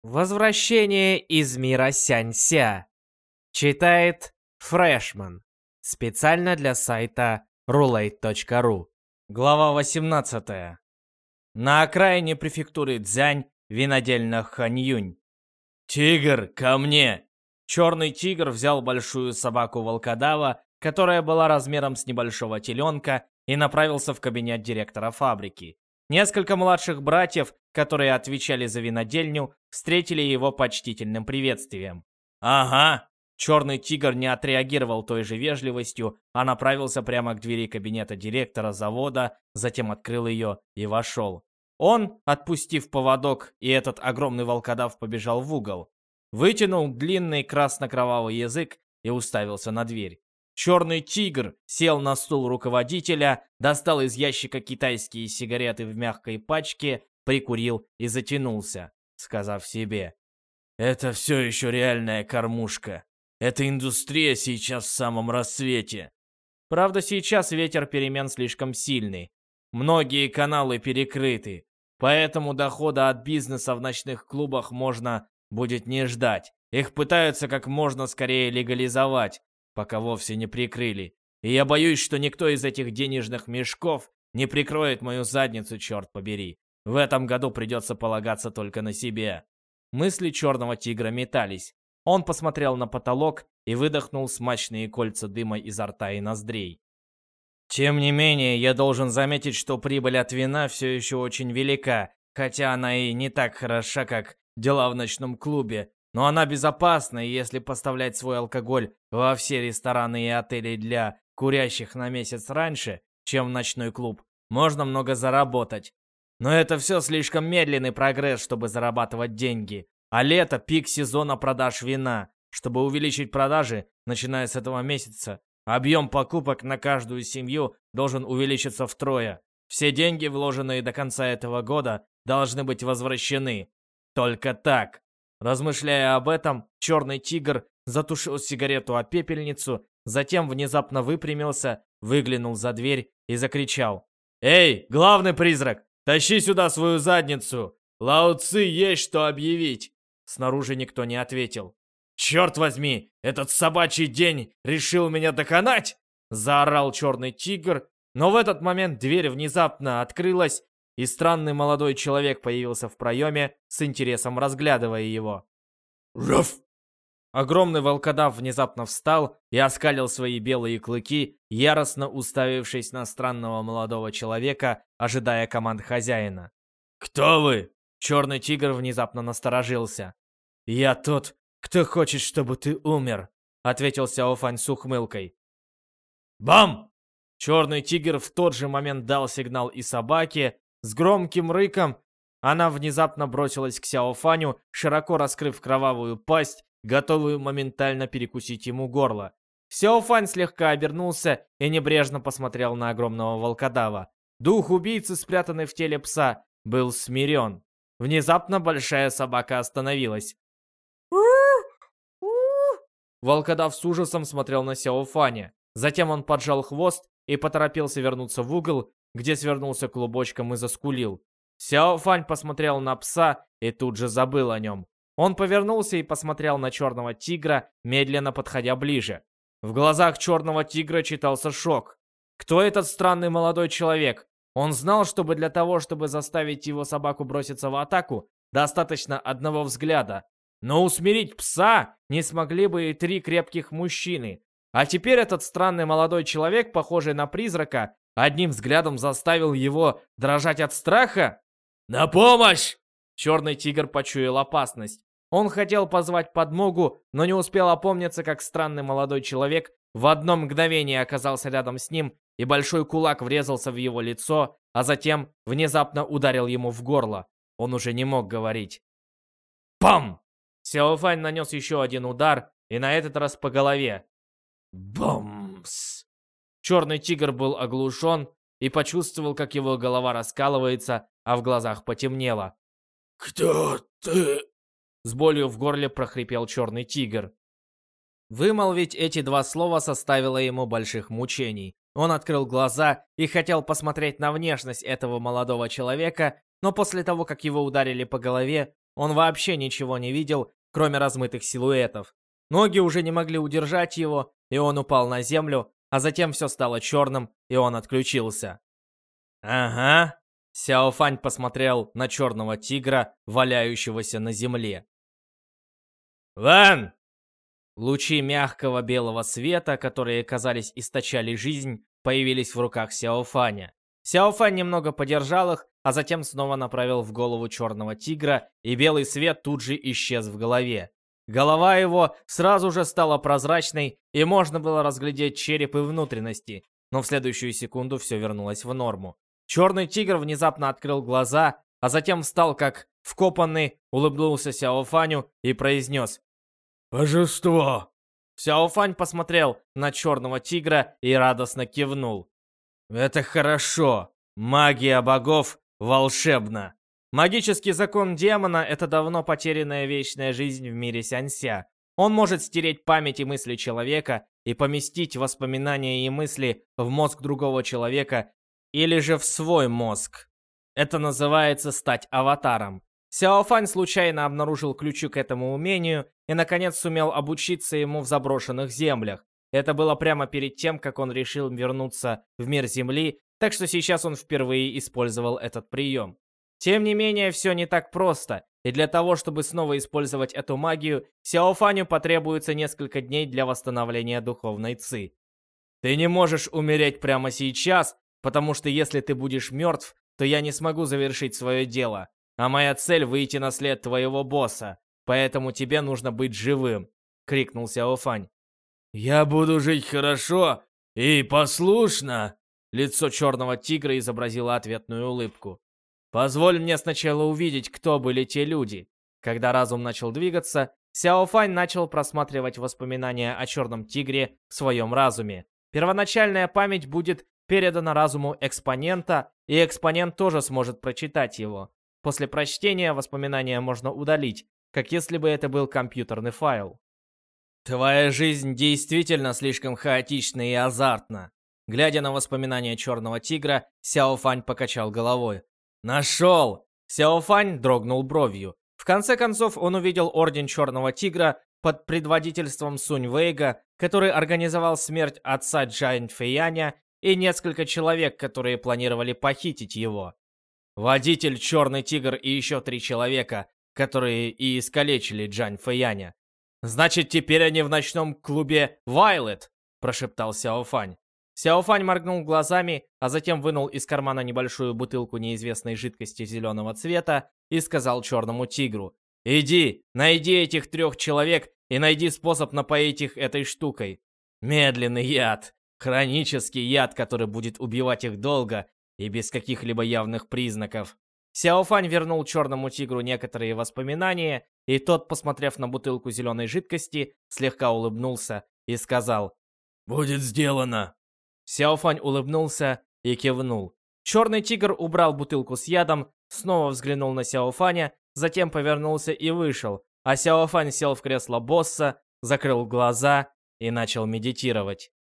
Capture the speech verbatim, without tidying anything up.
Возвращение из мира Сянься. Читает Фрешман. Специально для сайта рулейт точка ру. Глава восемнадцатая. На окраине префектуры Цзянь, винодельня Ханьюнь. «Тигр, ко мне!» Черный тигр взял большую собаку волкодава, которая была размером с небольшого теленка, и направился в кабинет директора фабрики. Несколько младших братьев, которые отвечали за винодельню, встретили его почтительным приветствием. «Ага!» Черный тигр не отреагировал той же вежливостью, а направился прямо к двери кабинета директора завода, затем открыл ее и вошел. Он, отпустив поводок, и этот огромный волкодав побежал в угол, вытянул длинный красно-кровавый язык и уставился на дверь. Черный тигр сел на стул руководителя, достал из ящика китайские сигареты в мягкой пачке, прикурил и затянулся, сказав себе: «Это все еще реальная кормушка. Эта индустрия сейчас в самом расцвете». Правда, сейчас ветер перемен слишком сильный. Многие каналы перекрыты, поэтому дохода от бизнеса в ночных клубах можно будет не ждать. Их пытаются как можно скорее легализовать, пока вовсе не прикрыли. И я боюсь, что никто из этих денежных мешков не прикроет мою задницу, черт побери. В этом году придется полагаться только на себя. Мысли черного тигра метались. Он посмотрел на потолок и выдохнул смачные кольца дыма изо рта и ноздрей. Тем не менее, я должен заметить, что прибыль от вина все еще очень велика, хотя она и не так хороша, как дела в ночном клубе. Но она безопасна, и если поставлять свой алкоголь во все рестораны и отели для курящих на месяц раньше, чем в ночной клуб, можно много заработать. Но это все слишком медленный прогресс, чтобы зарабатывать деньги. А лето – пик сезона продаж вина. Чтобы увеличить продажи, начиная с этого месяца, объем покупок на каждую семью должен увеличиться втрое. Все деньги, вложенные до конца этого года, должны быть возвращены. Только так. Размышляя об этом, черный тигр затушил сигарету о пепельницу, затем внезапно выпрямился, выглянул за дверь и закричал: «Эй, главный призрак, тащи сюда свою задницу! Лао Ци есть что объявить!» Снаружи никто не ответил. «Черт возьми, этот собачий день решил меня доконать!» Заорал черный тигр, но в этот момент дверь внезапно открылась, и странный молодой человек появился в проеме, с интересом разглядывая его. «Раф!» Огромный волкодав внезапно встал и оскалил свои белые клыки, яростно уставившись на странного молодого человека, ожидая команд хозяина. «Кто вы?» Черный тигр внезапно насторожился. «Я тот, кто хочет, чтобы ты умер», — ответил Сяо Фань с ухмылкой. «Бам!» Черный тигр в тот же момент дал сигнал и собаке. С громким рыком она внезапно бросилась к Сяо Фаню, широко раскрыв кровавую пасть, готовую моментально перекусить ему горло. Сяо Фань слегка обернулся и небрежно посмотрел на огромного волкодава. Дух убийцы, спрятанный в теле пса, был смирен. Внезапно большая собака остановилась. Волкодав с ужасом смотрел на Сяо Фаня. Затем он поджал хвост и поторопился вернуться в угол, где свернулся клубочком и заскулил. Сяо Фань посмотрел на пса и тут же забыл о нем. Он повернулся и посмотрел на черного тигра, медленно подходя ближе. В глазах черного тигра читался шок. Кто этот странный молодой человек? Он знал, чтобы для того, чтобы заставить его собаку броситься в атаку, достаточно одного взгляда. Но усмирить пса не смогли бы и три крепких мужчины. А теперь этот странный молодой человек, похожий на призрака, одним взглядом заставил его дрожать от страха? «На помощь!» Черный тигр почуял опасность. Он хотел позвать подмогу, но не успел опомниться, как странный молодой человек в одно мгновение оказался рядом с ним, и большой кулак врезался в его лицо, а затем внезапно ударил ему в горло. Он уже не мог говорить. Пам! Сяо Фань нанес еще один удар, и на этот раз по голове. Бомс! Черный тигр был оглушен и почувствовал, как его голова раскалывается, а в глазах потемнело. «Кто ты?» С болью в горле прохрипел черный тигр. Вымолвить эти два слова составило ему больших мучений. Он открыл глаза и хотел посмотреть на внешность этого молодого человека, но после того, как его ударили по голове, Он вообще ничего не видел, кроме размытых силуэтов. Ноги уже не могли удержать его, и он упал на землю, а затем все стало черным, и он отключился. «Ага». Сяо Фань посмотрел на черного тигра, валяющегося на земле. «Ван!» Лучи мягкого белого света, которые, казались, источали жизнь, появились в руках Сяо Фаня. Сяо Фань немного подержал их, а затем снова направил в голову черного тигра, и белый свет тут же исчез в голове. Голова его сразу же стала прозрачной, и можно было разглядеть череп и внутренности, но в следующую секунду все вернулось в норму. Черный тигр внезапно открыл глаза, а затем встал как вкопанный, улыбнулся Сяо Фаню и произнес: «Божество!» Сяо Фань посмотрел на черного тигра и радостно кивнул. «Это хорошо! Магия богов волшебна!» Магический закон демона — это давно потерянная вечная жизнь в мире Сянься. Он может стереть память и мысли человека и поместить воспоминания и мысли в мозг другого человека или же в свой мозг. Это называется стать аватаром. Сяо Фань случайно обнаружил ключи к этому умению и, наконец, сумел обучиться ему в заброшенных землях. Это было прямо перед тем, как он решил вернуться в мир Земли, так что сейчас он впервые использовал этот прием. Тем не менее, все не так просто, и для того, чтобы снова использовать эту магию, Сяо Фаню потребуется несколько дней для восстановления духовной ци. Ты не можешь умереть прямо сейчас, потому что если ты будешь мертв, то я не смогу завершить свое дело, а моя цель — выйти на след твоего босса, поэтому тебе нужно быть живым, — крикнул Сяо Фань. «Я буду жить хорошо и послушно!» Лицо черного тигра изобразило ответную улыбку. «Позволь мне сначала увидеть, кто были те люди». Когда разум начал двигаться, Сяо Фань начал просматривать воспоминания о черном тигре в своем разуме. Первоначальная память будет передана разуму экспонента, и экспонент тоже сможет прочитать его. После прочтения воспоминания можно удалить, как если бы это был компьютерный файл. «Твоя жизнь действительно слишком хаотична и азартна». Глядя на воспоминания черного тигра, Сяо Фань покачал головой. «Нашел!» Сяо Фань дрогнул бровью. В конце концов, он увидел Орден Черного Тигра под предводительством Сунь Вэйга, который организовал смерть отца Джань Фэяня, и несколько человек, которые планировали похитить его. Водитель Черный Тигр и еще три человека, которые и искалечили Джань Фэяня. «Значит, теперь они в ночном клубе Вайлет!» – прошептал Сяо Фань. Сяо Фань моргнул глазами, а затем вынул из кармана небольшую бутылку неизвестной жидкости зеленого цвета и сказал черному тигру: «Иди, найди этих трех человек и найди способ напоить их этой штукой. Медленный яд, хронический яд, который будет убивать их долго и без каких-либо явных признаков». Сяо Фань вернул черному тигру некоторые воспоминания, и тот, посмотрев на бутылку зеленой жидкости, слегка улыбнулся и сказал: «Будет сделано». Сяо Фань улыбнулся и кивнул. Черный тигр убрал бутылку с ядом, снова взглянул на Сяо Фаня, затем повернулся и вышел, а Сяо Фань сел в кресло босса, закрыл глаза и начал медитировать.